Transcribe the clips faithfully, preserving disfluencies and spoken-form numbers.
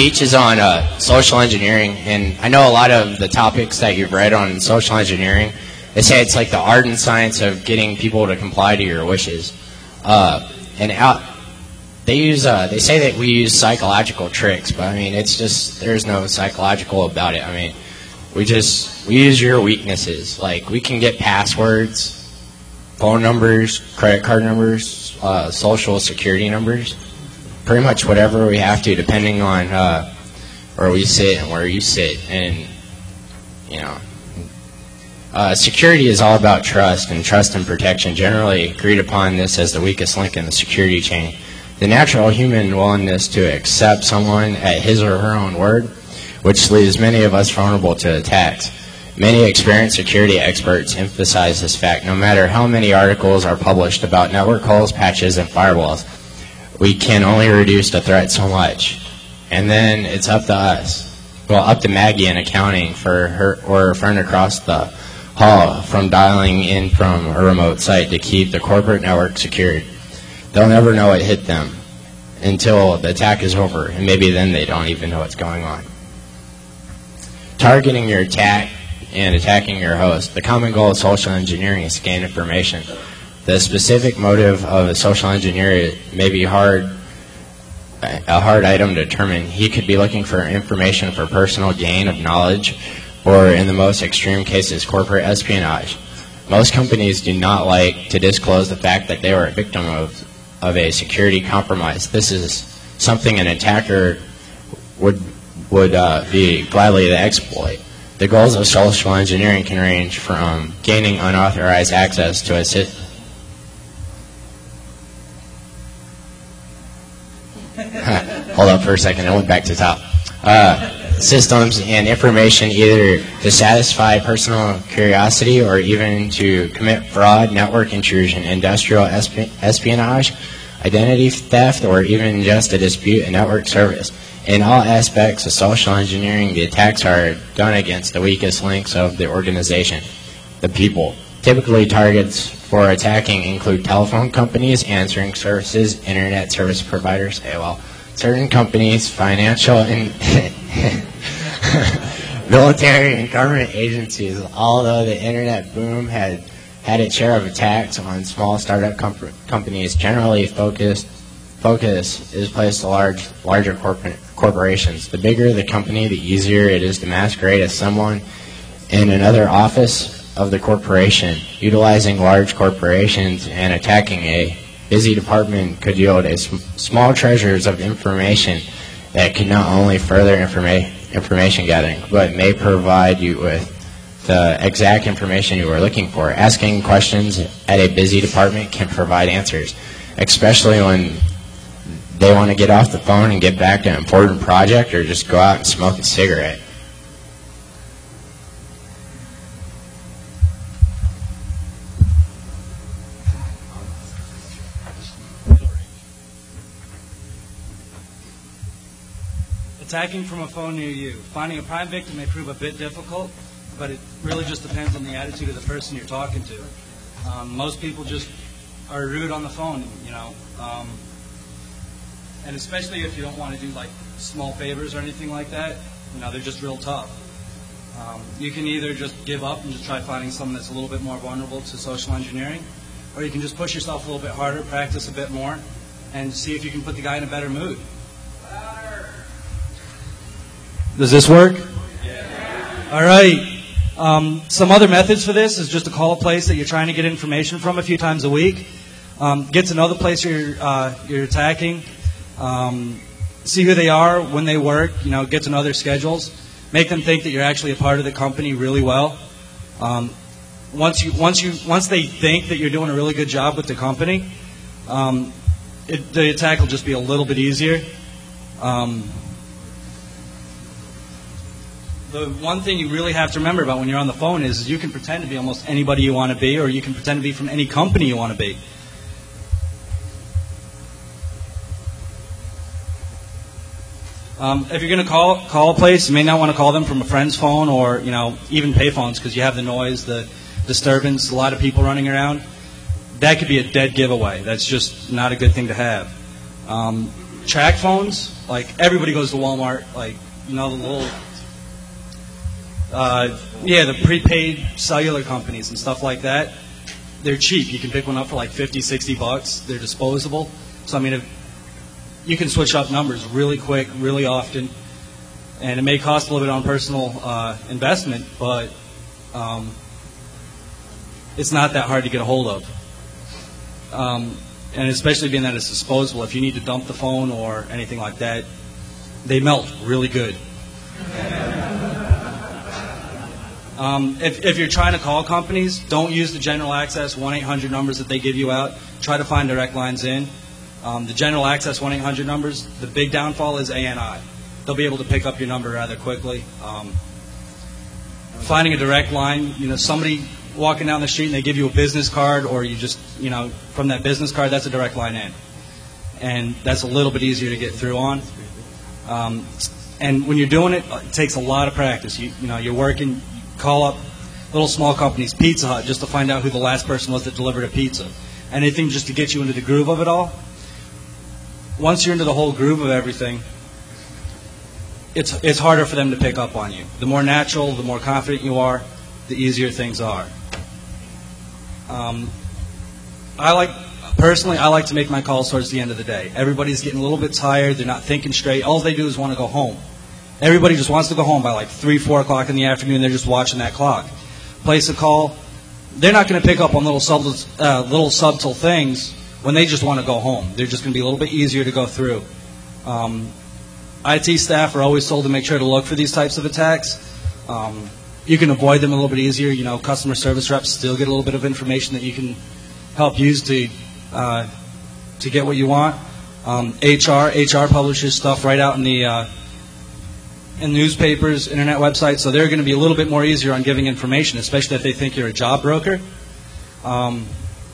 speech is on uh, social engineering, and I know a lot of the topics that you've read on social engineering. They say it's like the art and science of getting people to comply to your wishes. Uh, and out, they use, uh, they say that we use psychological tricks, but I mean, it's just there's no psychological about it. I mean, we just we use your weaknesses. Like we can get passwords, phone numbers, credit card numbers, uh, social security numbers. Pretty much whatever we have to, depending on uh, where we sit and where you sit. And, you know, uh, security is all about trust, and trust and protection generally agreed upon this as the weakest link in the security chain. The natural human willingness to accept someone at his or her own word, which leaves many of us vulnerable to attacks. Many experienced security experts emphasize this fact. No matter how many articles are published about network holes, patches, and firewalls, we can only reduce the threat so much. And then it's up to us, well, up to Maggie in accounting for her or her friend across the hall from dialing in from a remote site to keep the corporate network secured. They'll never know it hit them until the attack is over, and maybe then they don't even know what's going on. Targeting your attack and attacking your host. The common goal of social engineering is to gain information. The specific motive of a social engineer may be hard, a hard item to determine. He could be looking for information for personal gain of knowledge, or in the most extreme cases, corporate espionage. Most companies do not like to disclose the fact that they were a victim of, of a security compromise. This is something an attacker would, would uh, be gladly to exploit. The goals of social engineering can range from gaining unauthorized access to a system. Hold up for a second, I went back to the top. Uh, systems and information either to satisfy personal curiosity or even to commit fraud, network intrusion, industrial esp espionage, identity theft, or even just to dispute a network service. In all aspects of social engineering, the attacks are done against the weakest links of the organization, the people. Typically, targets for attacking include telephone companies, answering services, internet service providers, A O L, certain companies, financial and military and government agencies. Although the internet boom had had its share of attacks on small startup com companies, generally focused focus is placed on large, larger corporate corporations. The bigger the company, the easier it is to masquerade as someone in another office of the corporation. Utilizing large corporations and attacking a busy department could yield a sm small treasures of information that could not only further informa information gathering, but may provide you with the exact information you are looking for. Asking questions at a busy department can provide answers, especially when they want to get off the phone and get back to an important project or just go out and smoke a cigarette. Attacking from a phone near you. Finding a prime victim may prove a bit difficult, but it really just depends on the attitude of the person you're talking to. Um, most people just are rude on the phone, you know, um, and especially if you don't want to do like small favors or anything like that, you know, they're just real tough. Um, you can either just give up and just try finding someone that's a little bit more vulnerable to social engineering, or you can just push yourself a little bit harder, practice a bit more, and see if you can put the guy in a better mood. Does this work? Yeah. All right. Um, some other methods for this is just to call a place that you're trying to get information from a few times a week. Um, get to know the place you're uh, you're attacking. Um, see who they are, when they work. You know, get to know their schedules. Make them think that you're actually a part of the company really well. Um, once you once you once they think that you're doing a really good job with the company, um, it, the attack will just be a little bit easier. Um, The one thing you really have to remember about when you're on the phone is, is you can pretend to be almost anybody you want to be, or you can pretend to be from any company you want to be. Um, if you're going to call call a place, you may not want to call them from a friend's phone, or you know, even pay phones, because you have the noise, the disturbance, a lot of people running around. That could be a dead giveaway. That's just not a good thing to have. Um, track phones, like everybody goes to Walmart, like, you know, the little, uh, yeah, the prepaid cellular companies and stuff like that. They're cheap. You can pick one up for like fifty, sixty bucks. They're disposable. So, I mean, if you can switch up numbers really quick, really often, and it may cost a little bit on personal uh, investment, but um, it's not that hard to get a hold of. Um, and especially being that it's disposable, if you need to dump the phone or anything like that, they melt really good. Um, if, if you're trying to call companies, don't use the general access one eight hundred numbers that they give you out. Try to find direct lines in. Um, the general access one eight hundred numbers, the big downfall is A N I. They'll be able to pick up your number rather quickly. Um, finding a direct line, you know, somebody walking down the street and they give you a business card, or you just, you know, from that business card, that's a direct line in. And that's a little bit easier to get through on. Um, and when you're doing it, it takes a lot of practice. You, you know, you're working, call up little small companies, Pizza Hut, just to find out who the last person was that delivered a pizza. Anything just to get you into the groove of it all. Once you're into the whole groove of everything, it's it's harder for them to pick up on you. The more natural, the more confident you are, the easier things are. Um, I like, personally, I like to make my calls towards the end of the day. Everybody's getting a little bit tired. They're not thinking straight. All they do is want to go home. Everybody just wants to go home by like three, four o'clock in the afternoon. They're just watching that clock. Place a call. They're not going to pick up on little subtle, uh, little subtle things when they just want to go home. They're just going to be a little bit easier to go through. Um, I T staff are always told to make sure to look for these types of attacks. Um, you can avoid them a little bit easier. You know, customer service reps still get a little bit of information that you can help use to uh, to get what you want. Um, H R, H R publishes stuff right out in the uh, in newspapers, internet websites, so they're going to be a little bit more easier on giving information, especially if they think you're a job broker. Um,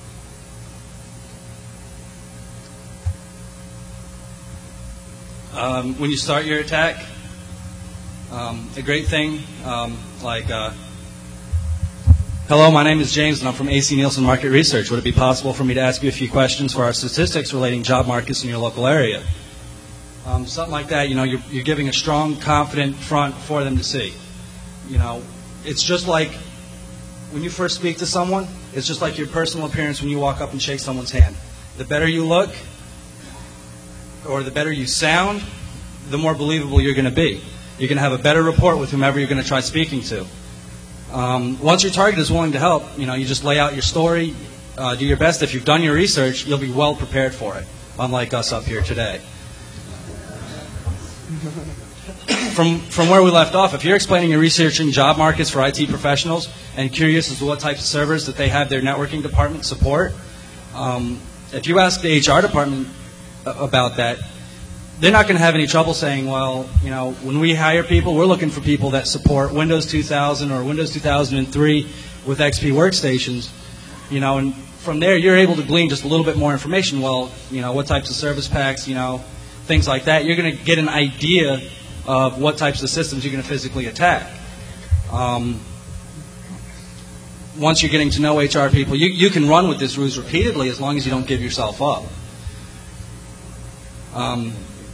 um, when you start your attack, um, a great thing, um, like, uh, hello, my name is James, and I'm from A C Nielsen Market Research. Would it be possible for me to ask you a few questions for our statistics relating job markets in your local area? Um, something like that, you know, you're, you're giving a strong, confident front for them to see. You know, it's just like when you first speak to someone, it's just like your personal appearance when you walk up and shake someone's hand. The better you look, or the better you sound, the more believable you're going to be. You're going to have a better rapport with whomever you're going to try speaking to. Um, once your target is willing to help, you know, you just lay out your story, uh, do your best. If you've done your research, you'll be well prepared for it, unlike us up here today. From from where we left off, if you're explaining your research in job markets for I T professionals and curious as to what types of servers that they have their networking department support, um, if you ask the H R department about that, they're not going to have any trouble saying, well, you know, when we hire people, we're looking for people that support Windows two thousand or Windows two thousand three with X P workstations, you know, and from there you're able to glean just a little bit more information. Well, you know, what types of service packs, you know, things like that. You're going to get an idea of what types of systems you're going to physically attack. Um, once you're getting to know H R people, you, you can run with this ruse repeatedly as long as you don't give yourself up. Um,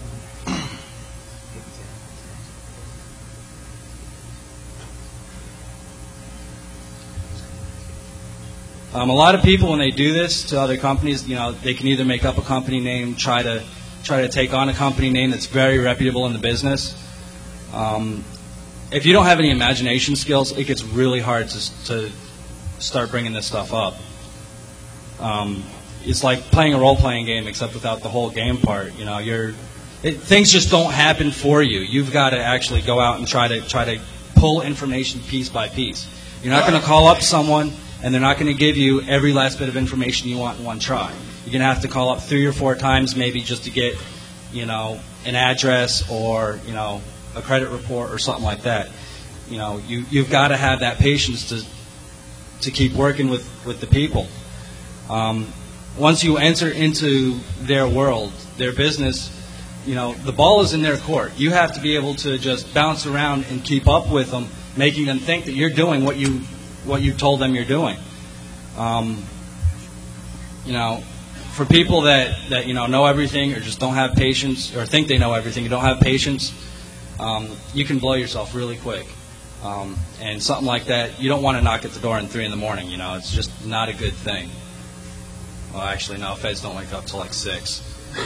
um, a lot of people, when they do this to other companies, you know, they can either make up a company name, try to try to take on a company name that's very reputable in the business. Um, if you don't have any imagination skills, it gets really hard to, to start bringing this stuff up. Um, it's like playing a role-playing game, except without the whole game part. You know, you're it, things just don't happen for you. You've got to actually go out and try to try to pull information piece by piece. You're not going to call up someone, and they're not going to give you every last bit of information you want in one try. You're going to have to call up three or four times maybe just to get, you know, an address or, you know, a credit report or something like that. You know, you, you've got to have that patience to to keep working with, with the people. Um, once you enter into their world, their business, you know, the ball is in their court. You have to be able to just bounce around and keep up with them, making them think that you're doing what you what you told them you're doing. Um, you know, for people that, that you know know everything or just don't have patience or think they know everything and don't have patience, um, you can blow yourself really quick. Um, and something like that, you don't want to knock at the door at three in the morning. You know, it's just not a good thing. Well, actually, no, feds don't wake up till like six.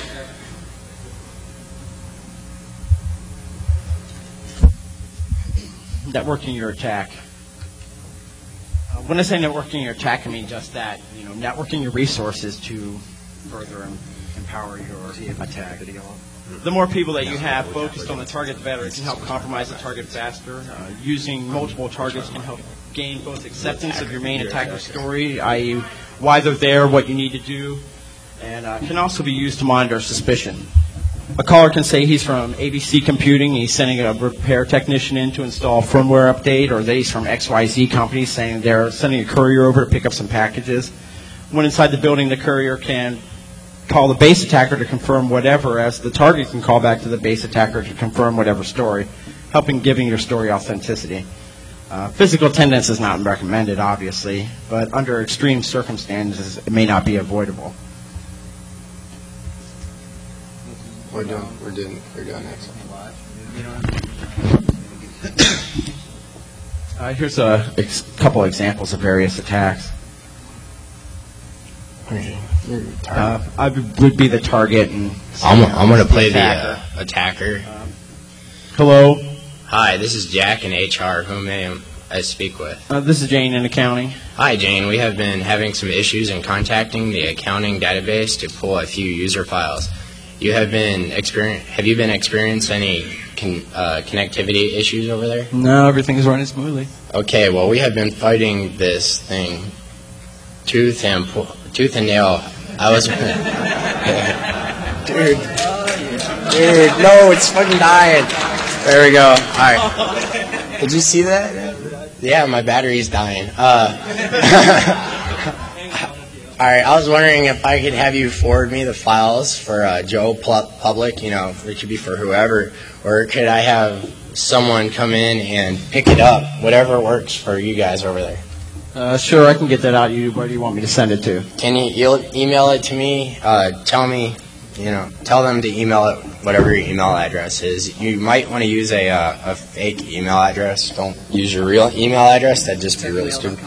Networking your attack. Uh, when I say networking your attack, I mean just that. You know, networking your resources to further em- empower your attack. The more people that you have focused on the target, the better. It can help compromise the target faster. Uh, using multiple targets can help gain both acceptance of your main attacker's story, that is why they're there, what you need to do, and uh, can also be used to monitor suspicion. A caller can say he's from A B C Computing, he's sending a repair technician in to install a firmware update, or that he's from X Y Z company saying they're sending a courier over to pick up some packages. When inside the building, the courier can call the base attacker to confirm whatever, as the target can call back to the base attacker to confirm whatever story, helping giving your story authenticity. Uh, physical attendance is not recommended, obviously, but under extreme circumstances, it may not be avoidable. We're doing, we're doing, we're doing next one. Uh, here's a ex- couple examples of various attacks. Uh, I would be the target, and I'm, I'm going to play the uh, attacker. Um, hello. Hi, this is Jack in H R. Who may I speak with? Uh, this is Jane in accounting. Hi, Jane. We have been having some issues in contacting the accounting database to pull a few user files. You have been experience. Have you been experiencing any con, uh, connectivity issues over there? No, everything's running smoothly. Okay. Well, we have been fighting this thing tooth and po- tooth and nail. I was. Dude. Dude, no, it's fucking dying. There we go. All right. Did you see that? Yeah, my battery's dying. Uh, all right, I was wondering if I could have you forward me the files for uh, Joe Pl- Public, you know, it could be for whoever, or could I have someone come in and pick it up, whatever works for you guys over there. Uh, sure, I can get that out. You, where do you want me to send it to? Can you you'll email it to me? Uh, tell me, you know, tell them to email it, whatever your email address is. You might want to use a uh, a fake email address. Don't use your real email address. That'd just be really stupid.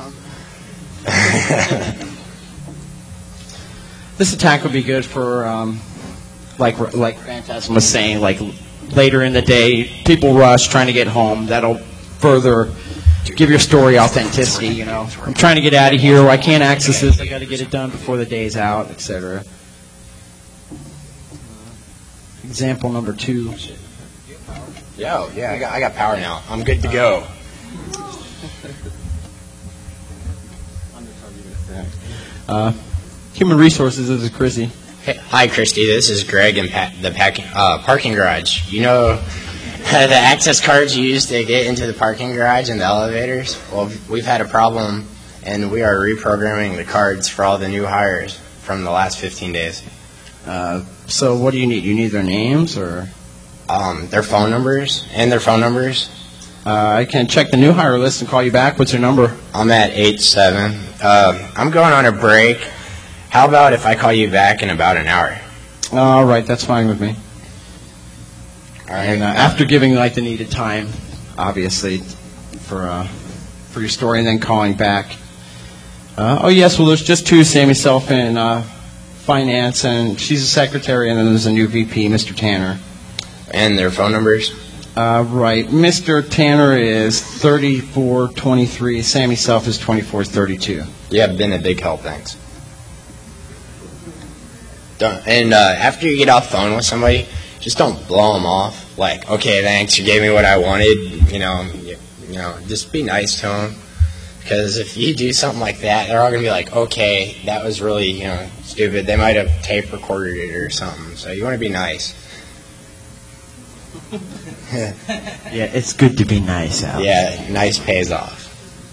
This attack would be good for, um, like like Phantasm was saying, like later in the day, people rush trying to get home. That'll further give your story authenticity. You know, I'm trying to get out of here. I can't access this. I got to get it done before the day's out, et cetera. Example number two. Yo, yeah, I got I got power now. I'm good to go. Uh, Human Resources, this is Chrissy. Hey, hi, Christy. This is Greg in pa- the packing, uh, parking garage. You know the access cards you use to get into the parking garage and the elevators? Well, we've had a problem, and we are reprogramming the cards for all the new hires from the last fifteen days. Uh, so what do you need? You need their names or? Um, their phone numbers and their phone numbers. Uh, I can check the new hire list and call you back. What's your number? I'm at eight seven. Um, I'm going on a break. How about if I call you back in about an hour? All right, that's fine with me. All right. And uh, after giving like the needed time, obviously, for uh, for your story, and then calling back. Uh, oh yes, well there's just two, Sammy Self in uh, finance, and she's a secretary, and then there's a new V P, Mister Tanner. And their phone numbers? Uh, right, Mister Tanner is thirty-four twenty-three. Sammy Self is twenty-four thirty-two. You have been a big help. Thanks. Don't, and uh, after you get off the phone with somebody, just don't blow them off. Like, okay, thanks, you gave me what I wanted. You know, you, you know, just be nice to them. Because if you do something like that, they're all gonna be like, okay, that was really, you know, stupid. They might have tape recorded it or something. So you want to be nice. Yeah, it's good to be nice, Alex. Yeah, nice pays off.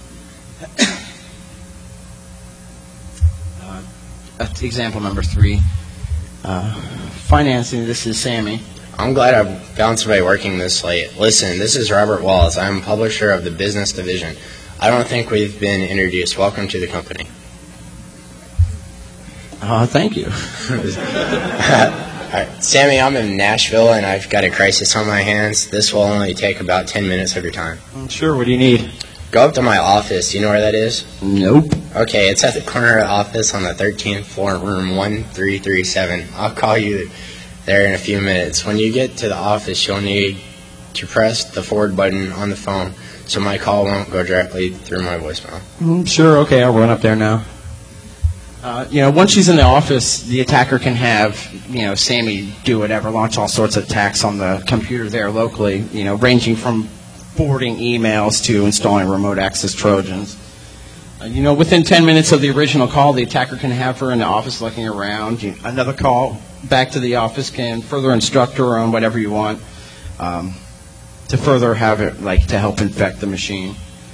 Uh, that's example number three. Uh, financing, this is Sammy. I'm glad I found somebody working this late. Listen, this is Robert Wallace. I'm publisher of the business division. I don't think we've been introduced. Welcome to the company. Uh, thank you. All right. Sammy, I'm in Nashville, and I've got a crisis on my hands. This will only take about ten minutes of your time. Sure, what do you need? Go up to my office. Do you know where that is? Nope. Okay, it's at the corner of the office on the thirteenth floor, room one three three seven. I'll call you there in a few minutes. When you get to the office, you'll need to press the forward button on the phone so my call won't go directly through my voicemail. Mm, sure, okay, I'll run up there now. Uh, you know, once she's in the office, the attacker can have, you know, Sammy do whatever, launch all sorts of attacks on the computer there locally, you know, ranging from forwarding emails to installing remote access Trojans. Uh, you know, within ten minutes of the original call, the attacker can have her in the office looking around. You, another call back to the office can further instruct her on whatever you want um, to further have it, like, to help infect the machine.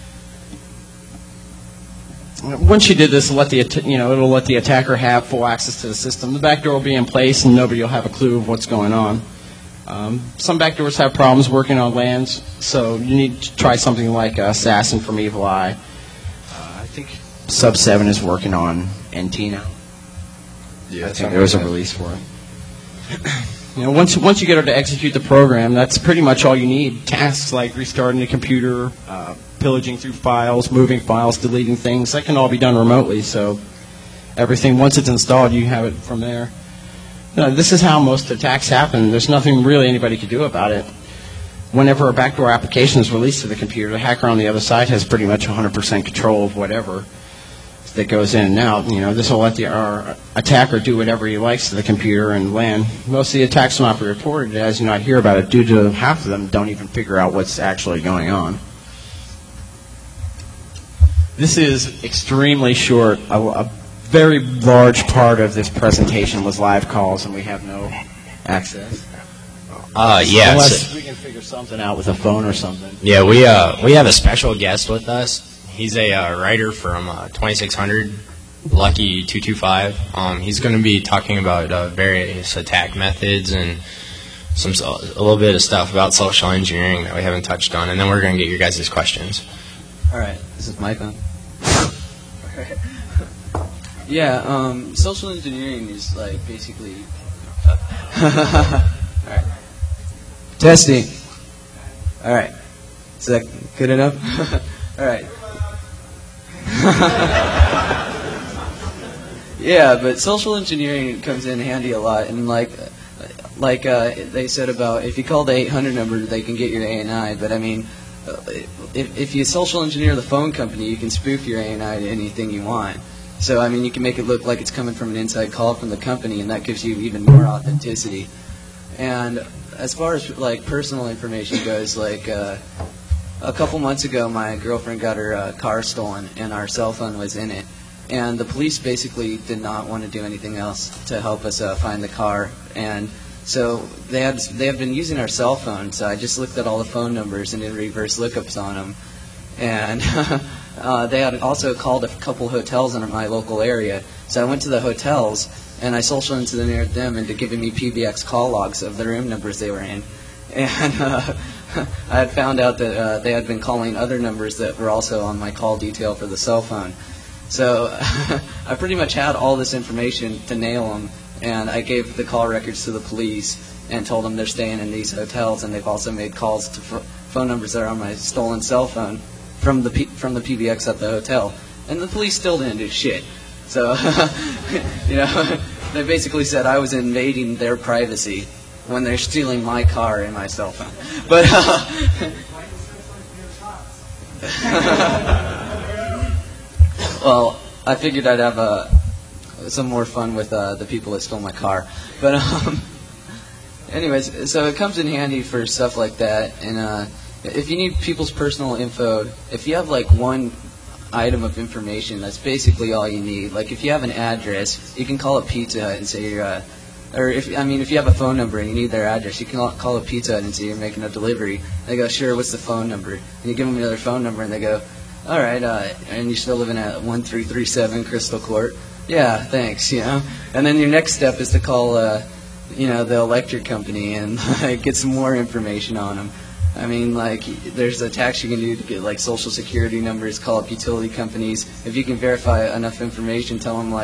Once you did this, it'll let the you know it'll let the attacker have full access to the system. The back door will be in place, and nobody will have a clue of what's going on. Um, some backdoors have problems working on LANs, so you need to try something like uh, Assassin from Evil Eye. Uh, I think Sub seven is working on N T now. Yeah, I think there was a release for it. You know, once once you get her to execute the program, that's pretty much all you need. Tasks like restarting the computer, uh, pillaging through files, moving files, deleting things, that can all be done remotely. So everything, once it's installed, you have it from there. You know, this is how most attacks happen. There's nothing really anybody can do about it. Whenever a backdoor application is released to the computer, the hacker on the other side has pretty much one hundred percent control of whatever that goes in and out. You know, this will let the our attacker do whatever he likes to the computer and LAN. Most of the attacks will not be reported, as you not hear about it, due to half of them don't even figure out what's actually going on. This is extremely short. A, a very large part of this presentation was live calls, and we have no access. Uh, yeah. Unless so- we can figure something out with a phone or something. Yeah, we uh we have a special guest with us. He's a uh, writer from uh, twenty-six hundred, Lucky two two five. Um, he's going to be talking about uh, various attack methods and some a little bit of stuff about social engineering that we haven't touched on, and then we're going to get your guys' questions. All right, this is my phone. Yeah, um, social engineering is like basically. All right. Testing. All right. Is that good enough? All right. Yeah, but social engineering comes in handy a lot, and like, like uh, they said about if you call the eight hundred number, they can get your A N I. But I mean, uh, if if you social engineer the phone company, you can spoof your A N I to anything you want. So I mean, you can make it look like it's coming from an inside call from the company, and that gives you even more authenticity. And as far as like personal information goes, like. Uh, A couple months ago, my girlfriend got her uh, car stolen, and our cell phone was in it. And the police basically did not want to do anything else to help us uh, find the car. And so they had they have been using our cell phone. So I just looked at all the phone numbers and did reverse lookups on them. And uh, they had also called a couple hotels in my local area. So I went to the hotels, and I social engineered them into giving me P B X call logs of the room numbers they were in. And uh, I had found out that uh, they had been calling other numbers that were also on my call detail for the cell phone. So I pretty much had all this information to nail them, and I gave the call records to the police and told them they're staying in these hotels, and they've also made calls to f- phone numbers that are on my stolen cell phone from the P- from the P B X at the hotel. And the police still didn't do shit. So, you know, they basically said I was invading their privacy when they're stealing my car and my cell phone. But uh, well, I figured I'd have uh, some more fun with uh, the people that stole my car. But um, anyways, so it comes in handy for stuff like that. And uh, if you need people's personal info, if you have like one item of information, that's basically all you need. Like if you have an address, you can call a Pizza Hut and say you're uh, Or if I mean, if you have a phone number and you need their address, you can call a Pizza Hut and say you're making a delivery. They go, sure, what's the phone number? And you give them another phone number, and they go, all right, uh, and you're still living at one three three seven Crystal Court. Yeah, thanks, you know. And then your next step is to call, uh, you know, the electric company and like, get some more information on them. I mean, like, there's attacks you can do to get, like, social security numbers, call up utility companies. If you can verify enough information, tell them, like,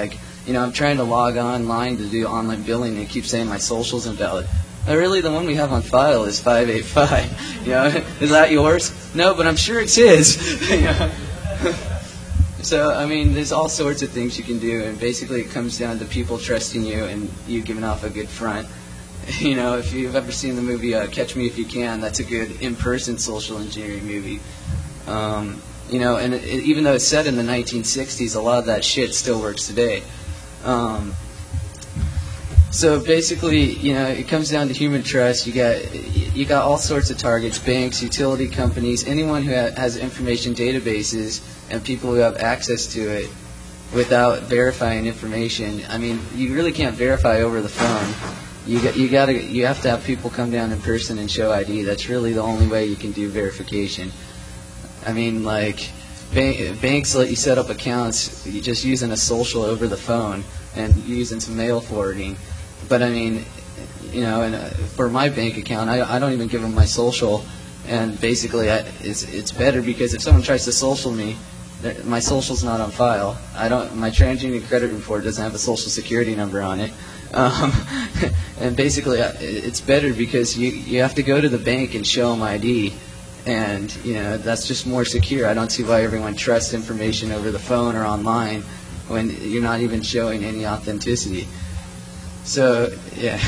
you know, I'm trying to log online to do online billing, and it keeps saying my social's invalid. Uh, really, the one we have on file is five eight five. You know, is that yours? No, but I'm sure it's his. You know? So, I mean, there's all sorts of things you can do, and basically it comes down to people trusting you and you giving off a good front. You know, if you've ever seen the movie uh, Catch Me If You Can, that's a good in-person social engineering movie. Um, you know, and it, it, even though it's set in the nineteen sixties, a lot of that shit still works today. Um, so basically, you know, it comes down to human trust. You got you got all sorts of targets: banks, utility companies, anyone who ha- has information databases, and people who have access to it without verifying information. I mean, you really can't verify over the phone. You got you got to you have to have people come down in person and show I D. That's really the only way you can do verification. I mean, like, bank, banks let you set up accounts just using a social over the phone and using some mail forwarding. But I mean, you know, and uh, for my bank account, I, I don't even give them my social. And basically, I, it's it's better because if someone tries to social me, my social's not on file. I don't. My TransUnion credit report doesn't have a social security number on it. Um, and basically, it's better because you you have to go to the bank and show them I D. And, you know, that's just more secure. I don't see why everyone trusts information over the phone or online when you're not even showing any authenticity. So, yeah.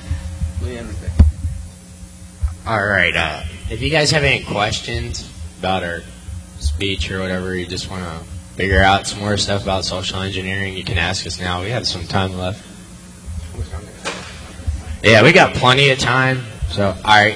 All right. Uh, if you guys have any questions about our speech or whatever, you just want to figure out some more stuff about social engineering, you can ask us now. We have some time left. Yeah, we got plenty of time. So, all right.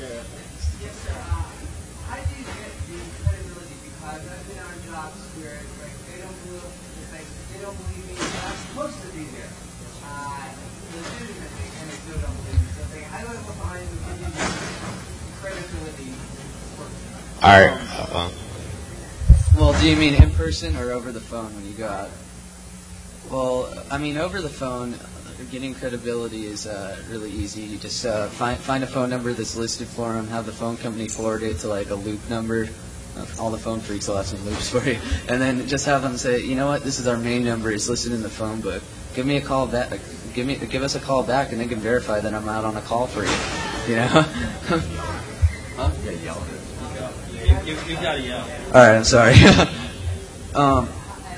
All right. Uh, well, do you mean in person or over the phone when you go out? Well, I mean, over the phone, getting credibility is uh, really easy. You just uh, find find a phone number that's listed for them, have the phone company forward it to like a loop number. Uh, all the phone freaks will have some loops for you, and then just have them say, you know what, this is our main number. It's listed in the phone book. Give me a call back. Give me give us a call back, and they can verify that I'm out on a call for you. You know. Huh? Yeah, yell. You, you gotta yell. All right, I'm sorry. um,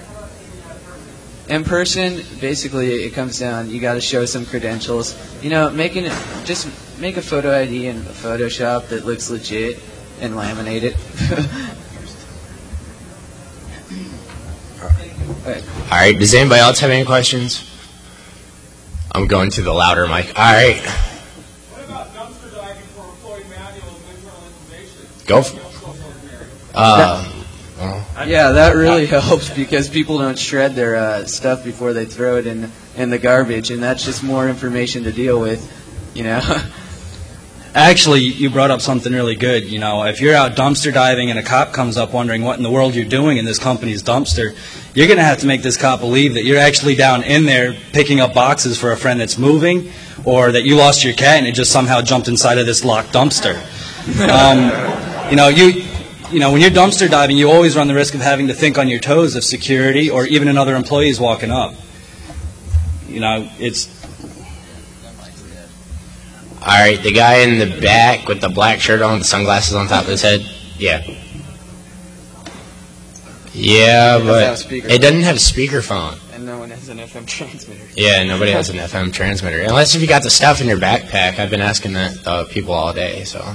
in person, basically, it comes down. You got to show some credentials. You know, making it just make a photo I D in Photoshop that looks legit and laminate it. All right. All right. Does anybody else have any questions? I'm going to the louder mic. All right. What about dumpster diving for employee manual and internal information? Go for it. Uh, well, yeah, that really helps because people don't shred their uh, stuff before they throw it in in the garbage, and that's just more information to deal with, you know. Actually, you brought up something really good. You know, if you're out dumpster diving and a cop comes up wondering what in the world you're doing in this company's dumpster, you're going to have to make this cop believe that you're actually down in there picking up boxes for a friend that's moving, or that you lost your cat and it just somehow jumped inside of this locked dumpster. Um, you know, you... You know, when you're dumpster diving, you always run the risk of having to think on your toes if security or even another employee is walking up. You know, it's... All right, the guy in the back with the black shirt on, the sunglasses on top of his head. Yeah. Yeah, but it doesn't have a speakerphone. And no one has an F M transmitter. Yeah, nobody has an F M transmitter. Unless if you got the stuff in your backpack. I've been asking that uh, people all day, so...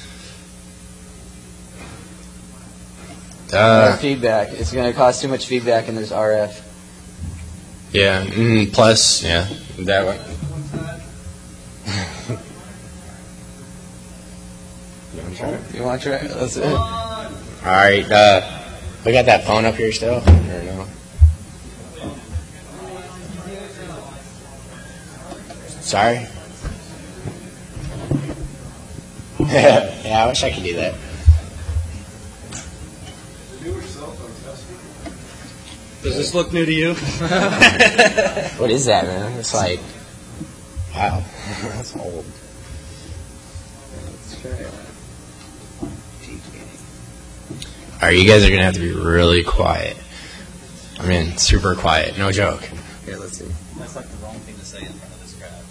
Uh, feedback. It's going to cost too much feedback, and there's R F. Yeah. Mm, plus, yeah, that one. You want to try it? You want to try it? That's it. All right. Uh, we got that phone up here still, or no? Sorry. Yeah, I wish I could do that. Does this look new to you? What is that, man? It's like, wow, that's old. All right, you guys are gonna have to be really quiet. I mean, super quiet, no joke. Here, let's see. That's like the wrong thing to say in front of this crowd.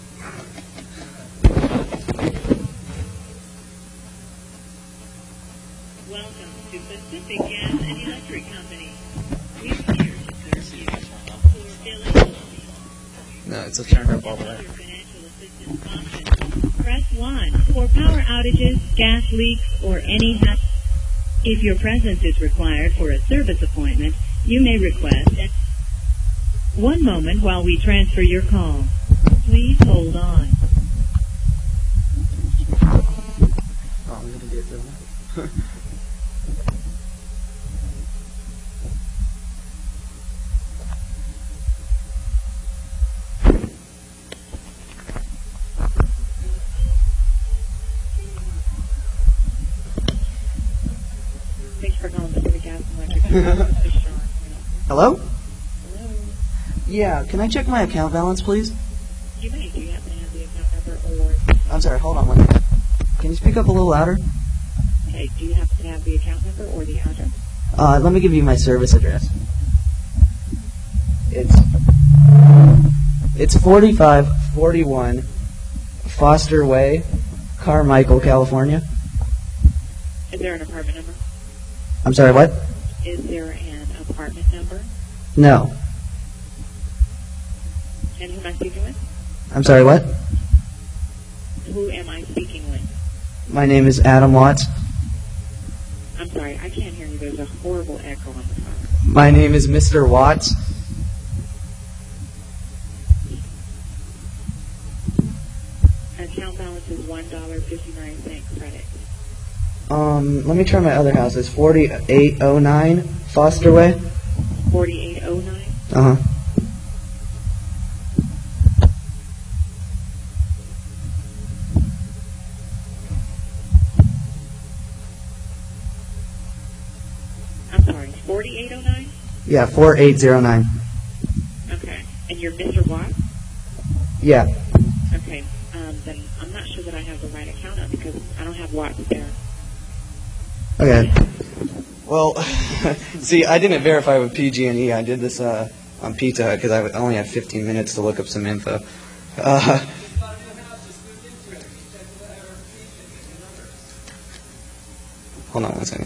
Welcome to Pacific Gas and Electric Company. We're here to serve you. For billing, No, it's a turn up all the way. other financial assistance options, press one. For power outages, gas leaks, or any ha- If your presence is required for a service appointment, you may request it. One moment while we transfer your call. Please hold on. Oh, I'm gonna get through. Thanks for calling Pacific Gas and Electric Company. Hello? Hello. Yeah, can I check my account balance, please? You may. Do you happen to have the account number or... I'm sorry, hold on one minute. Can you speak up a little louder? Okay, do you happen to have the account number or the address? Uh, let me give you my service address. It's it's forty-five forty-one Foster Way, Carmichael, California. Is there an apartment number? I'm sorry, what? Is there an apartment number? No. And who am I speaking with? I'm sorry, what? Who am I speaking with? My name is Adam Watts. I'm sorry, I can't hear you. There's a horrible echo on the phone. My name is Mister Watts. Account balance is one dollar fifty-nine cents credit. Um, let me try my other house. It's forty-eight oh nine Foster Way. forty-eight oh nine? Uh huh. I'm sorry, forty-eight oh nine? Yeah, four eight oh nine. Okay. And you're Mister Watt? Yeah. Okay. Um, then I'm not sure that I have the right account up because I don't have Watts there. Okay. Well, see, I didn't verify with P G and E. I did this uh, on Pizza Hut because I only had fifteen minutes to look up some info. Uh, hold on one second.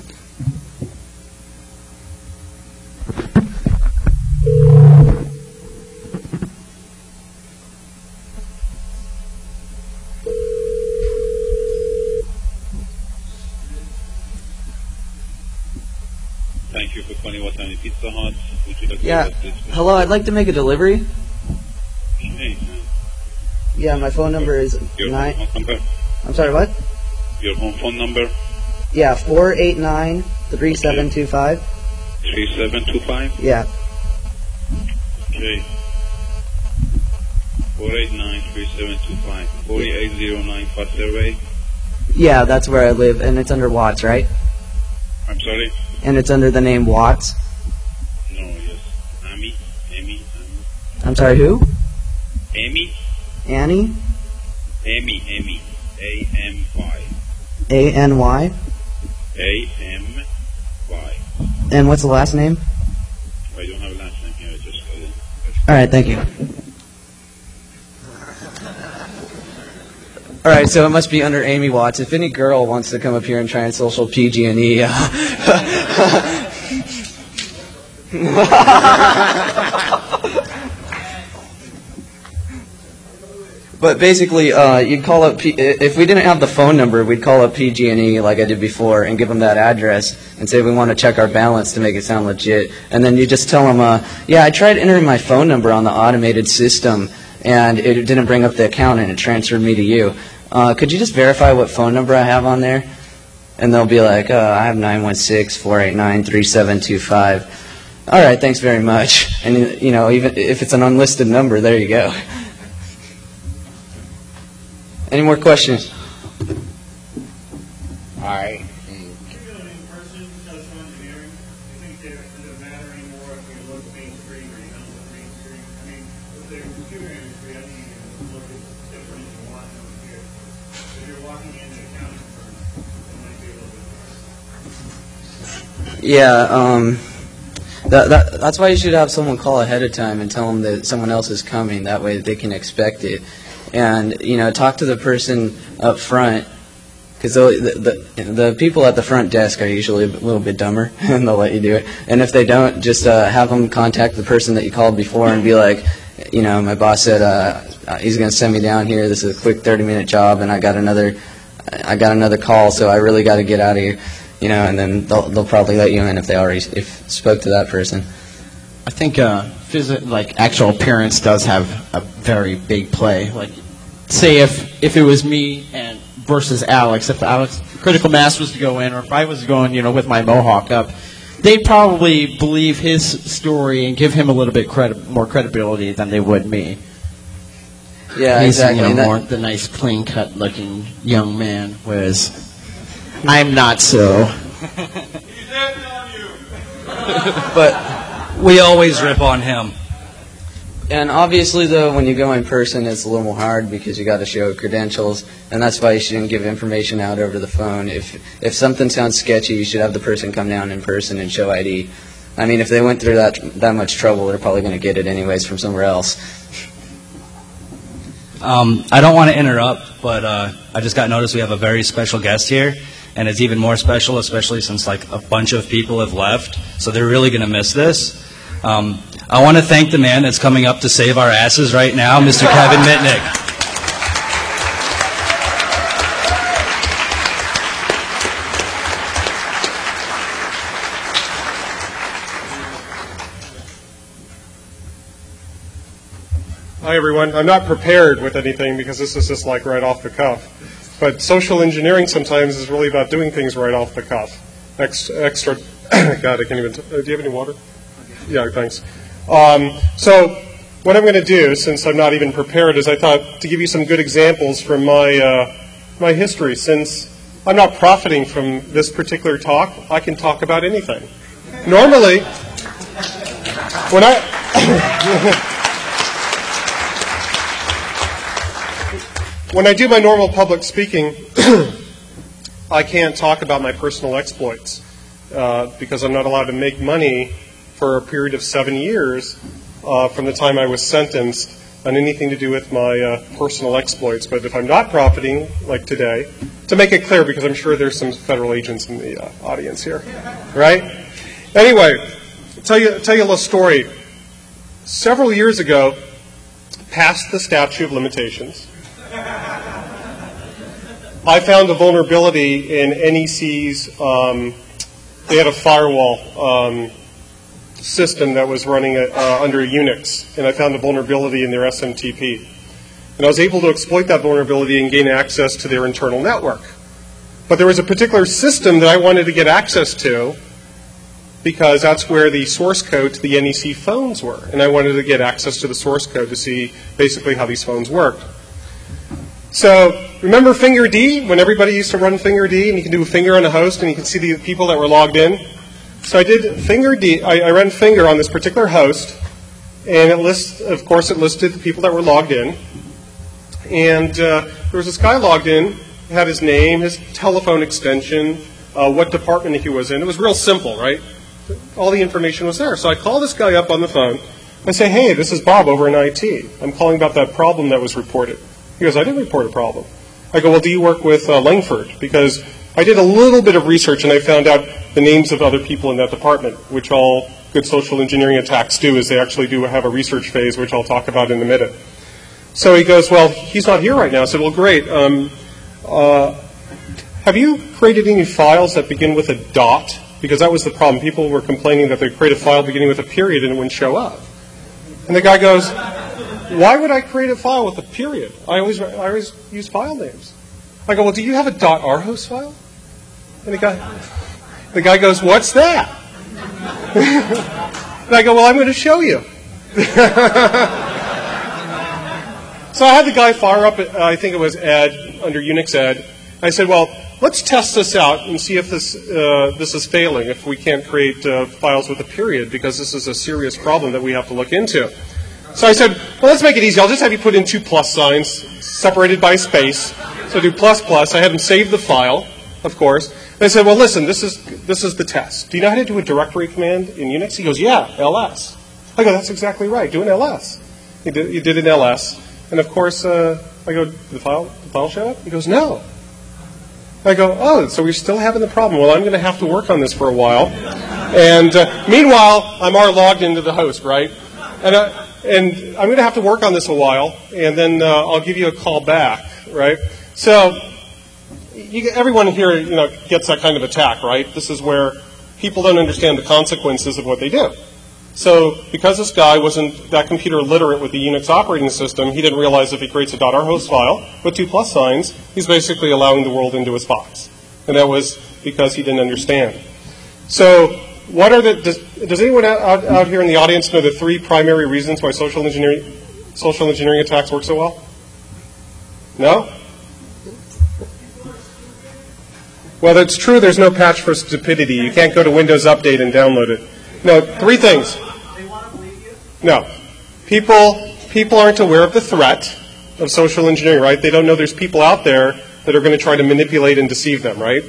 Thank you for calling Watani Pizza Hut. Would you like Yeah. to this? Hello, I'd like to make a delivery. Hey, Yeah, my phone number is your nine. home phone number. I'm sorry, what? Your home phone number. Yeah, four eight nine three seven two five. Three seven two five. Yeah. Okay. Four eight nine three seven two five. Forty eight zero nine Foster Way. Yeah, that's where I live, and it's under Watts, right? I'm sorry. And it's under the name Watts. No, yes. Amy. Amy. Amy. I'm sorry, who? Amy. Annie? Amy. Amy. A M Y. A N Y? A M Y. And what's the last name? I don't have a last name here. I just got it. All right, thank you. All right, so it must be under Amy Watts. If any girl wants to come up here and try and social P G and E, uh, but basically, uh, you'd call up P- if we didn't have the phone number, we'd call up P G and E like I did before and give them that address and say we want to check our balance to make it sound legit. And then you just tell them, uh, yeah, I tried entering my phone number on the automated system and it didn't bring up the account and it transferred me to you. Uh, could you just verify what phone number I have on there? And they'll be like, oh, I have nine one six, four eight nine, three seven two five. All right, thanks very much. And, you know, even if it's an unlisted number, there you go. Any more questions? All right. Yeah, um, that, that, that's why you should have someone call ahead of time and tell them that someone else is coming. That way they can expect it. And, you know, talk to the person up front, because the, the, the people at the front desk are usually a little bit dumber, and they'll let you do it. And if they don't, just uh, have them contact the person that you called before and be like, you know, my boss said uh, he's going to send me down here. This is a quick thirty-minute job, and I got another, I got another call, so I really got to get out of here. You know, and then they'll they'll probably let you in if they already if spoke to that person. I think uh, phys- like actual appearance does have a very big play. Like, say if if it was me and versus Alex, if Alex Critical Mass was to go in, or if I was going, you know, with my mohawk up, they'd probably believe his story and give him a little bit credi- more credibility than they would me. Yeah, He's, exactly. You know, more the nice, clean-cut looking young man, whereas I'm not so. He's acting on you. But we always rip on him. And obviously, though, when you go in person, it's a little more hard because you got to show credentials, and that's why you shouldn't give information out over the phone. If if something sounds sketchy, you should have the person come down in person and show I D. I mean, if they went through that that much trouble, they're probably going to get it anyways from somewhere else. Um, I don't want to interrupt, but uh, I just got noticed we have a very special guest here, and it's even more special, especially since like a bunch of people have left, so they're really going to miss this. Um, I want to thank the man that's coming up to save our asses right now, Mister Kevin Mitnick. Hi, everyone. I'm not prepared with anything because this is just like right off the cuff. But social engineering sometimes is really about doing things right off the cuff. Ex- extra, God, I can't even, t- uh, do you have any water? Yeah, thanks. Um, so what I'm going to do, since I'm not even prepared, is I thought to give you some good examples from my uh, my history. Since I'm not profiting from this particular talk, I can talk about anything. Normally, when I... When I do my normal public speaking, I can't talk about my personal exploits uh, because I'm not allowed to make money for a period of seven years uh, from the time I was sentenced on anything to do with my uh, personal exploits. But if I'm not profiting, like today, to make it clear, because I'm sure there's some federal agents in the uh, audience here, right? Anyway, I'll tell you, I'll tell you a little story. Several years ago, past the statute of limitations, I found a vulnerability in N E C's, um, they had a firewall um, system that was running a, uh, under Unix, and I found a vulnerability in their S M T P. And I was able to exploit that vulnerability and gain access to their internal network. But there was a particular system that I wanted to get access to because that's where the source code to the N E C phones were. And I wanted to get access to the source code to see basically how these phones worked. So remember FingerD, when everybody used to run FingerD, and you can do a finger on a host, and you can see the people that were logged in? So I did FingerD, I, I ran Finger on this particular host, and it lists, of course, it listed the people that were logged in. And uh, there was this guy logged in, had his name, his telephone extension, uh, what department he was in. It was real simple, right? All the information was there. So I call this guy up on the phone. I say, hey, this is Bob over in I T. I'm calling about that problem that was reported. He goes, I didn't report a problem. I go, well, do you work with uh, Langford? Because I did a little bit of research, and I found out the names of other people in that department, which all good social engineering attacks do, is they actually do have a research phase, which I'll talk about in a minute. So he goes, well, he's not here right now. I said, well, great. Um, uh, have you created any files that begin with a dot? Because that was the problem. People were complaining that they create a file beginning with a period and it wouldn't show up. And the guy goes, why would I create a file with a period? I always I always use file names. I go, well, do you have a .arhos file? And the guy, the guy goes, what's that? And I go, well, I'm going to show you. So I had the guy fire up, uh, I think it was Ed, under Unix Ed. I said, well, let's test this out and see if this uh, this is failing, if we can't create uh, files with a period, because this is a serious problem that we have to look into. So I said, well, let's make it easy. I'll just have you put in two plus signs separated by space. So I do plus plus. I had him save the file. of course. And I said, well, listen, this is this is the test. Do you know how to do a directory command in Unix? He goes, yeah, L S. I go, that's exactly right. Do an L S. He did, he did an L S. And, of course, uh, I go, did the file, the file show up? He goes, no. I go, oh, so we're still having the problem. Well, I'm going to have to work on this for a while. And uh, meanwhile, I'm already logged into the host, right? And, uh, and I'm going to have to work on this a while, and then uh, I'll give you a call back, right? So you, everyone here, you know, gets that kind of attack, right? This is where people don't understand the consequences of what they do. So because this guy wasn't that computer literate with the Unix operating system, he didn't realize if he creates a .rhost file with two plus signs, he's basically allowing the world into his box. And that was because he didn't understand. So what are the, does, does anyone out, out here in the audience know the three primary reasons why social engineering, social engineering attacks work so well? No? Well, that's true. There's no patch for stupidity. You can't go to Windows Update and download it. No, three things. No. People, people aren't aware of the threat of social engineering, right? They don't know there's people out there that are going to try to manipulate and deceive them, right?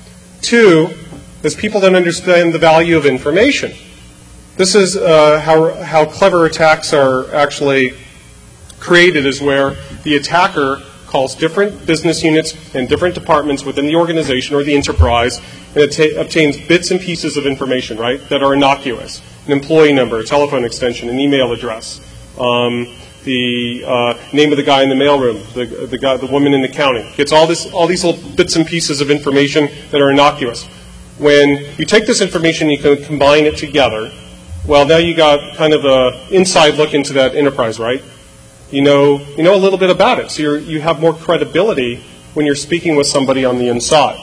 Two, is people don't understand the value of information. This is uh, how, how clever attacks are actually created, is where the attacker calls different business units and different departments within the organization or the enterprise, and it obtains bits and pieces of information, right, that are innocuous. An employee number, a telephone extension, an email address, um, the uh, name of the guy in the mailroom, the, the, guy, the woman in accounting. Gets all, this, all these little bits and pieces of information that are innocuous. When you take this information, you can combine it together. Well, now you got kind of an inside look into that enterprise, right? You know, you know a little bit about it, so you're, you have more credibility when you're speaking with somebody on the inside.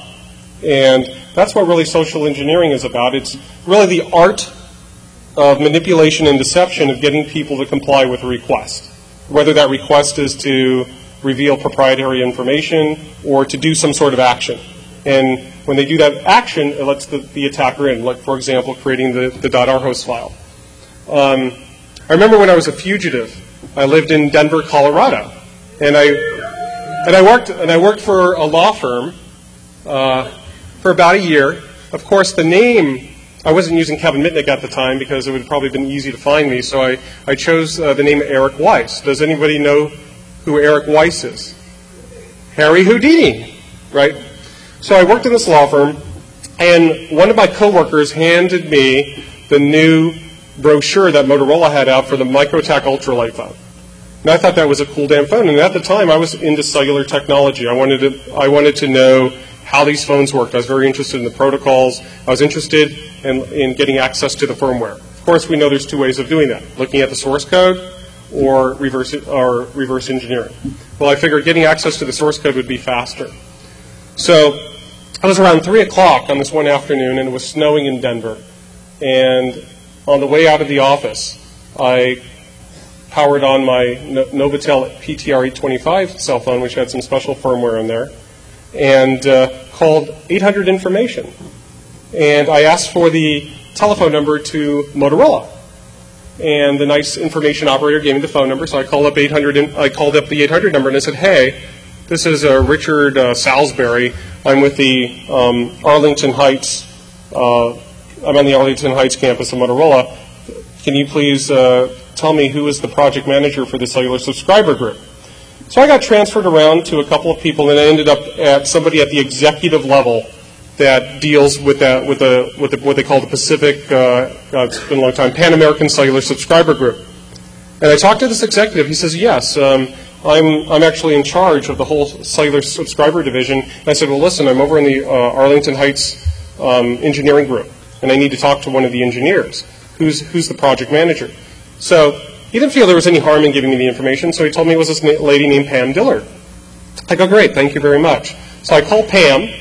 And that's what really social engineering is about. It's really the art of manipulation and deception of getting people to comply with a request, whether that request is to reveal proprietary information or to do some sort of action. And when they do that action, it lets the, the attacker in, like, for example, creating the, the .rhost file. Um, I remember when I was a fugitive, I lived in Denver, Colorado, and I and I worked and I worked for a law firm uh, for about a year. Of course, the name, I wasn't using Kevin Mitnick at the time because it would have probably been easy to find me, so I, I chose uh, the name Eric Weiss. Does anybody know who Eric Weiss is? Harry Houdini, right? So I worked in this law firm, and one of my coworkers handed me the new brochure that Motorola had out for the Microtac Ultralight phone. And I thought that was a cool damn phone. And at the time, I was into cellular technology. I wanted to, I wanted to know how these phones worked. I was very interested in the protocols. I was interested in, in getting access to the firmware. Of course, we know there's two ways of doing that: looking at the source code or reverse or reverse engineering. Well, I figured getting access to the source code would be faster. So it was around three o'clock on this one afternoon, and it was snowing in Denver. And on the way out of the office, I powered on my Novatel P T R eight twenty-five cell phone, which had some special firmware in there, and uh, called eight hundred information. And I asked for the telephone number to Motorola. And the nice information operator gave me the phone number, so I called up eight hundred. And I called up the eight hundred number, and I said, "Hey, this is uh, Richard uh, Salisbury. I'm with the um, Arlington Heights. Uh, I'm on the Arlington Heights campus of Motorola. Can you please uh, tell me who is the project manager for the cellular subscriber group?" So I got transferred around to a couple of people, and I ended up at somebody at the executive level that deals with that, with the, with the, what they call the Pacific, uh, uh, it's been a long time, Pan American Cellular Subscriber Group. And I talked to this executive. He says, yes, um, I'm, I'm actually in charge of the whole cellular subscriber division. And I said, well, listen, I'm over in the uh, Arlington Heights um, engineering group, and I need to talk to one of the engineers. Who's, who's the project manager? So he didn't feel there was any harm in giving me the information, so he told me it was this lady named Pam Dillard. I go, great, thank you very much. So I call Pam,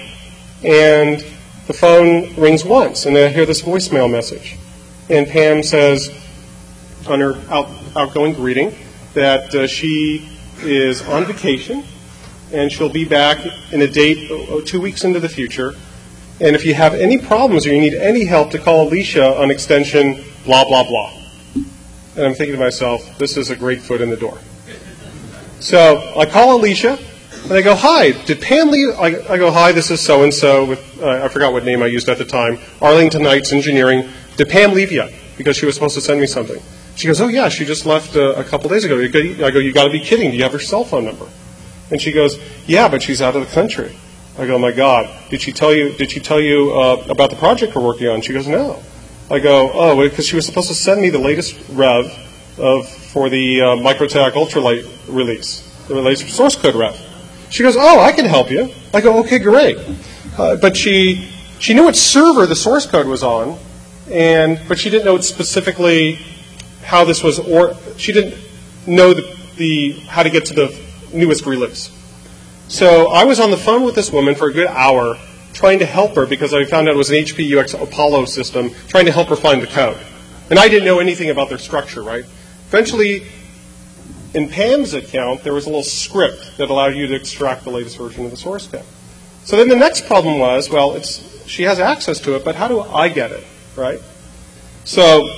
and the phone rings once, and then I hear this voicemail message. And Pam says, on her out, outgoing greeting, that uh, she is on vacation, and she'll be back in a date oh, two weeks into the future. And if you have any problems or you need any help, to call Alicia on extension blah, blah, blah. And I'm thinking to myself, this is a great foot in the door. So I call Alicia, And I go, hi, did Pam leave? I, I go, hi, this is so-and-so with, uh, I forgot what name I used at the time, Arlington Heights Engineering. Did Pam leave yet? Because she was supposed to send me something. She goes, oh, yeah, she just left uh, a couple days ago. I go, you got to be kidding. Do you have her cell phone number? And she goes, yeah, but she's out of the country. I go, oh, my God. Did she tell you, did she tell you uh, about the project we're working on? She goes, no. I go, oh, because she was supposed to send me the latest rev of for the uh, Microtek Ultralight release, the latest source code rev. She goes, oh, I can help you. I go, okay, great. Uh, but she she knew what server the source code was on, and but she didn't know specifically how this was, or she didn't know the, the how to get to the newest release. So I was on the phone with this woman for a good hour trying to help her because I found out it was an H P U X Apollo system, trying to help her find the code. And I didn't know anything about their structure, right? Eventually, in Pam's account, there was a little script that allowed you to extract the latest version of the source code. So then the next problem was, well, it's she has access to it, but how do I get it, right? So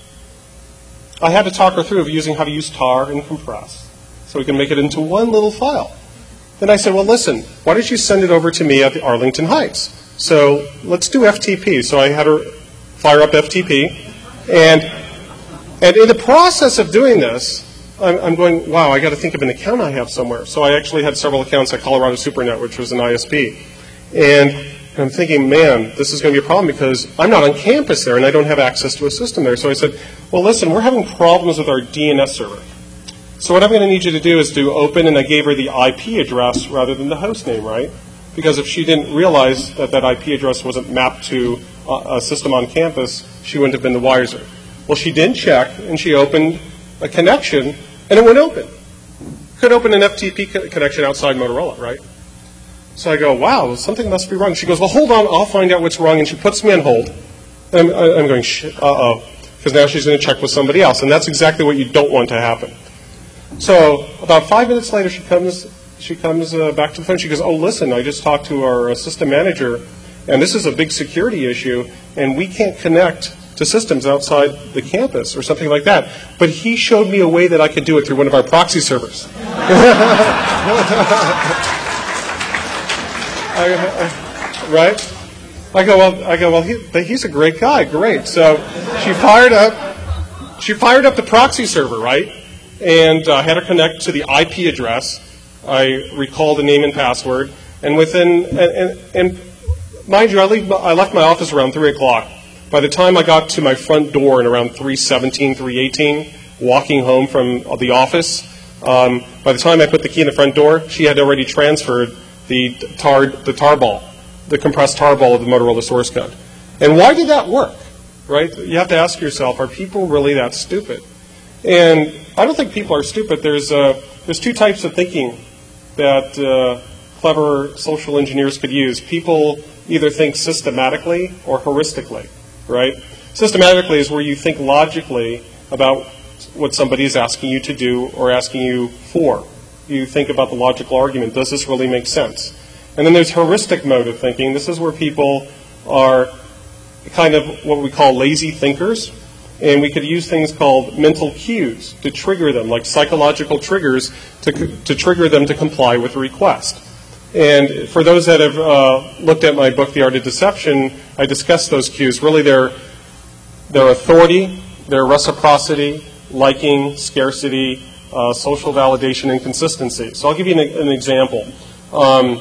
I had to talk her through of using how to use tar and compress so we can make it into one little file. Then I said, well, listen, why don't you send it over to me at the Arlington Heights? So let's do F T P. So I had her fire up F T P. And, and in the process of doing this, I'm, I'm going, wow, I got to think of an account I have somewhere. So I actually had several accounts at Colorado SuperNet, which was an I S P. And I'm thinking, man, this is going to be a problem because I'm not on campus there and I don't have access to a system there. So I said, well, listen, we're having problems with our D N S server. So what I'm going to need you to do is to open, and I gave her the I P address rather than the host name, right? Because if she didn't realize that that I P address wasn't mapped to a system on campus, she wouldn't have been the wiser. Well, she didn't check, and she opened a connection, and it wouldn't open. Could open an F T P co- connection outside Motorola, right? So I go, wow, something must be wrong. She goes, well, hold on, I'll find out what's wrong, and she puts me on hold. And I'm, I'm going, shit, uh-oh, because now she's going to check with somebody else, and that's exactly what you don't want to happen. So about five minutes later, she comes she comes uh, back to the phone. She goes, oh, listen, I just talked to our uh, system manager, and this is a big security issue, and we can't connect to systems outside the campus or something like that. But he showed me a way that I could do it through one of our proxy servers. I, I, right? I go, well, I go, well, he, he's a great guy, great. So she fired up, she fired up the proxy server, right? And uh, had her connect to the I P address. I recalled the name and password, and within and, and, and mind you, I, leave, I left my office around three o'clock. By the time I got to my front door at around three seventeen, three eighteen, walking home from the office, um, by the time I put the key in the front door, she had already transferred the tar the tarball, the compressed tarball of the Motorola source code. And why did that work? Right? You have to ask yourself: are people really that stupid? And I don't think people are stupid. There's uh, there's two types of thinking that uh, clever social engineers could use. People either think systematically or heuristically, right? Systematically is where you think logically about what somebody is asking you to do or asking you for. You think about the logical argument. Does this really make sense? And then there's heuristic mode of thinking. This is where people are kind of what we call lazy thinkers. And we could use things called mental cues to trigger them, like psychological triggers to, to trigger them to comply with a request. And for those that have uh, looked at my book, The Art of Deception, I discussed those cues. Really, they're, they're authority, they're reciprocity, liking, scarcity, uh, social validation, and consistency. So I'll give you an, an example. Um,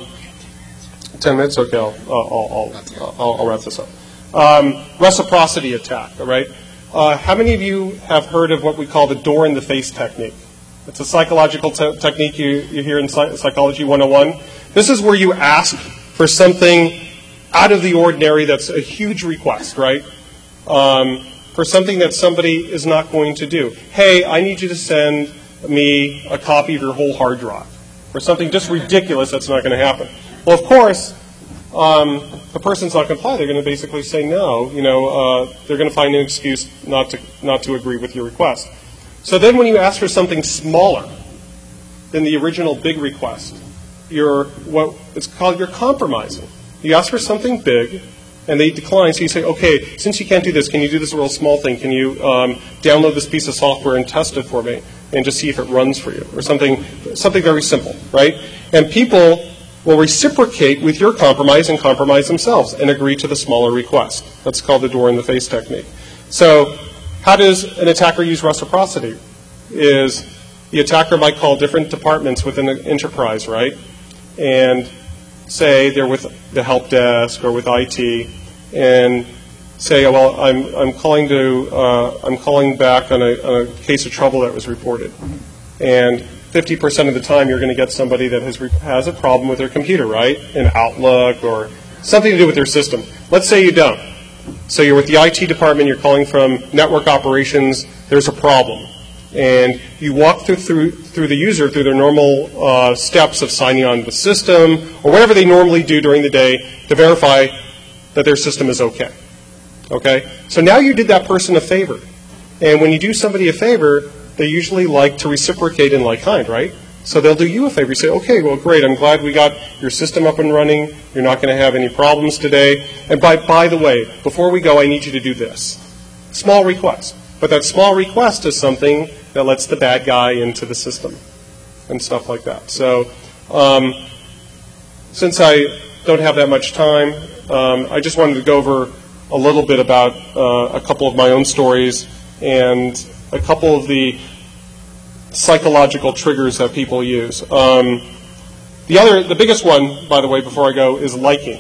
ten minutes? Okay, I'll, I'll, I'll, I'll, I'll wrap this up. Um, reciprocity attack, all right? Uh, how many of you have heard of what we call the door-in-the-face technique? It's a psychological te- technique you, you hear in Psy- Psychology one oh one. This is where you ask for something out of the ordinary that's a huge request, right? Um, for something that somebody is not going to do. Hey, I need you to send me a copy of your whole hard drive. Or something just ridiculous that's not going to happen. Well, of course, um, the person's not going to apply. They're going to basically say no. You know, uh, they're going to find an excuse not to not to agree with your request. So then, when you ask for something smaller than the original big request, you're what it's called. You're compromising. You ask for something big, and they decline. So you say, okay, since you can't do this, can you do this real small thing? Can you um, download this piece of software and test it for me and just see if it runs for you, or something, something very simple, right? And people will reciprocate with your compromise and compromise themselves and agree to the smaller request. That's called the door in the face technique. So how does an attacker use reciprocity? Is the attacker might call different departments within an enterprise, right? And say they're with the help desk or with I T, and say, oh, well, I'm I'm calling to uh, I'm calling back on a, on a case of trouble that was reported, and fifty percent of the time you're going to get somebody that has re- has a problem with their computer, right? In Outlook or something to do with their system. Let's say you don't. So you're with the I T department. You're calling from network operations. There's a problem. And you walk through, through through the user through their normal uh, steps of signing on to the system or whatever they normally do during the day to verify that their system is okay. Okay? So now you did that person a favor. And when you do somebody a favor, they usually like to reciprocate in like kind, right? So they'll do you a favor. You say, okay, well, great. I'm glad we got your system up and running. You're not going to have any problems today. And by, by the way, before we go, I need you to do this. Small request. But that small request is something that lets the bad guy into the system and stuff like that. So um, since I don't have that much time, um, I just wanted to go over a little bit about uh, a couple of my own stories and a couple of the psychological triggers that people use. Um, the other, the biggest one, by the way, before I go, is liking.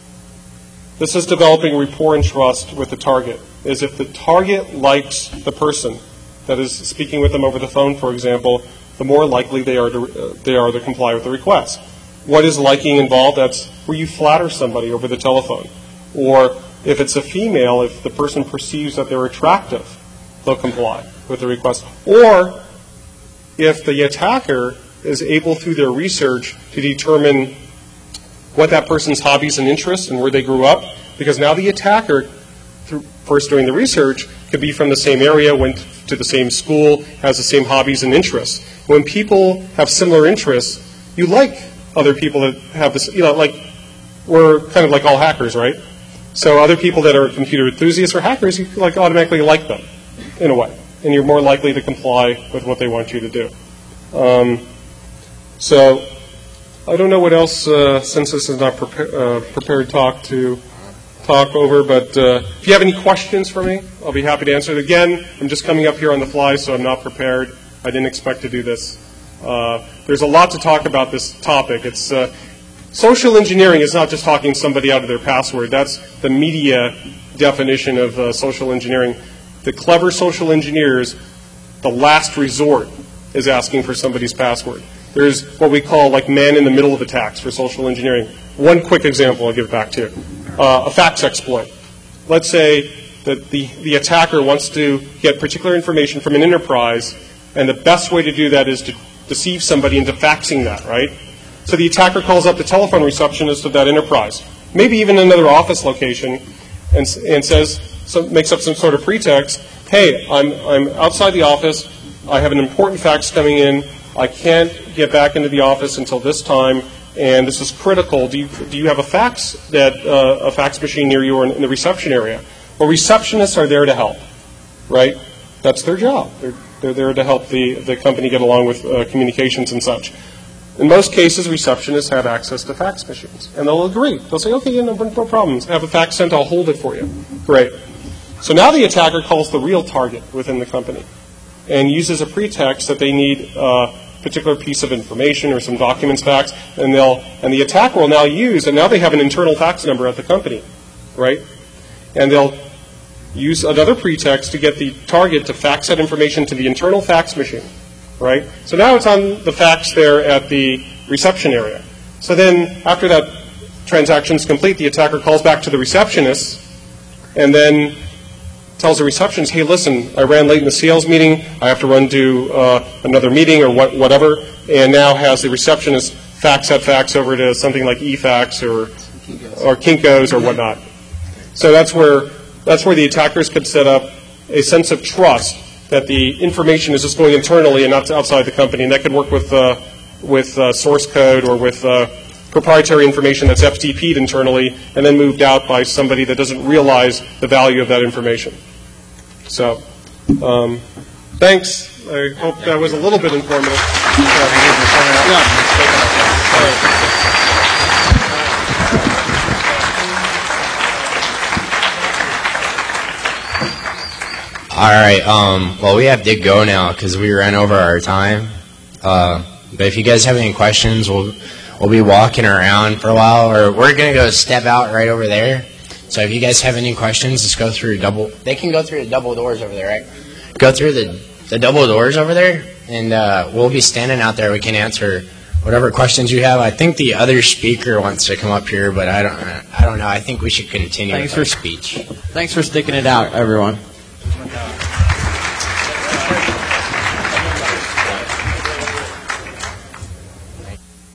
This is developing rapport and trust with the target. Is if the target likes the person that is speaking with them over the phone, for example, the more likely they are to uh, they are to comply with the request. What is liking involved? That's where you flatter somebody over the telephone. Or if it's a female, if the person perceives that they're attractive, they'll comply with the request. Or if the attacker is able through their research to determine what that person's hobbies and interests and where they grew up, because now the attacker, through first doing the research, could be from the same area, went to the same school, has the same hobbies and interests. When people have similar interests, you like other people that have this, you know, like, we're kind of like all hackers, right? So other people that are computer enthusiasts or hackers, you like automatically like them, in a way. And you're more likely to comply with what they want you to do. Um, so I don't know what else, uh, since this is not prepa- uh, prepared talk to talk over, but uh, if you have any questions for me, I'll be happy to answer it. Again, I'm just coming up here on the fly, so I'm not prepared. I didn't expect to do this. Uh, there's a lot to talk about this topic. It's uh, social engineering is not just talking somebody out of their password. That's the media definition of uh, social engineering. The clever social engineers, the last resort is asking for somebody's password. There's what we call like man-in-the-middle of attacks for social engineering. One quick example I'll give back to you. Uh, a fax exploit. Let's say that the, the attacker wants to get particular information from an enterprise, and the best way to do that is to deceive somebody into faxing that, right? So the attacker calls up the telephone receptionist of that enterprise, maybe even another office location, and, and says, so makes up some sort of pretext, hey, I'm, I'm outside the office, I have an important fax coming in, I can't get back into the office until this time, and this is critical. Do you do you have a fax that uh, a fax machine near you or in, in the reception area? Well, receptionists are there to help, right? That's their job. They're they're there to help the, the company get along with uh, communications and such. In most cases, receptionists have access to fax machines, and they'll agree. They'll say, okay, yeah, no, no problems. Have a fax sent, I'll hold it for you. Great. So now the attacker calls the real target within the company and uses a pretext that they need uh, particular piece of information or some documents faxed, and they'll and the attacker will now use, and now they have an internal fax number at the company, right? And they'll use another pretext to get the target to fax that information to the internal fax machine, right? So now it's on the fax there at the reception area. So then after that transaction is complete, the attacker calls back to the receptionist and then tells the receptionist, hey, listen, I ran late in the sales meeting. I have to run to uh, another meeting or what, whatever, and now has the receptionist fax that fax over to something like eFax or or Kinko's or whatnot. So that's where that's where the attackers could set up a sense of trust that the information is just going internally and not outside the company, and that could work with uh, with uh, source code or with uh, proprietary information that's F T P'd internally and then moved out by somebody that doesn't realize the value of that information. So, um, thanks. I hope that was a little bit informative. All right. Um, well, we have to go now because we ran over our time. Uh, but if you guys have any questions, we'll we'll be walking around for a while, or we're gonna go step out right over there. So if you guys have any questions, just go through double. They can go through the double doors over there, right? Go through the the double doors over there, and uh, we'll be standing out there. We can answer whatever questions you have. I think the other speaker wants to come up here, but I don't. I don't know. I think we should continue Thanks with our for speech. Thanks for sticking it out, everyone.